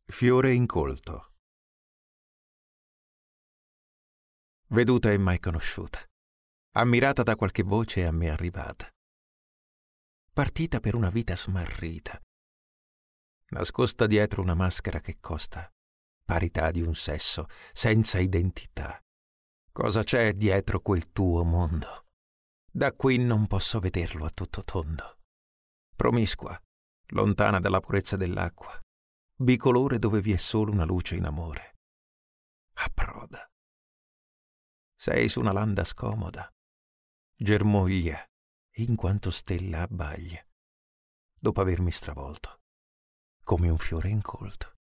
Fiore incolto. Veduta e mai conosciuta, ammirata da qualche voce a me arrivata, partita per una vita smarrita, nascosta dietro una maschera che costa parità di un sesso senza identità. Cosa c'è dietro quel tuo mondo? Da qui non posso vederlo a tutto tondo. Promiscua, lontana dalla purezza dell'acqua, bicolore dove vi è solo una luce in amore. Approda. Sei su una landa scomoda, germoglia in quanto stella abbaglia, dopo avermi stravolto come un fiore incolto.